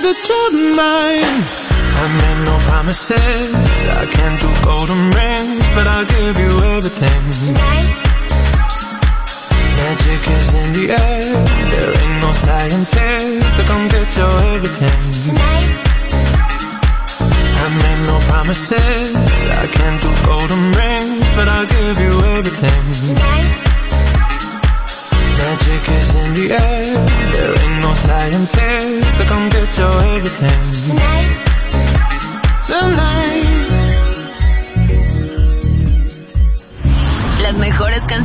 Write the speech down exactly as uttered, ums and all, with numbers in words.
it tonight. I made no promises, I can't do golden rings, but I'll give you everything. Tonight. Magic is in the air, there ain't no scientist to come get your everything. Tonight. I made no promises, I can't do golden rings, but I'll give you everything. Tonight. Magic is in the air, there ain't no scientist to come get your everything. Tonight. Tonight.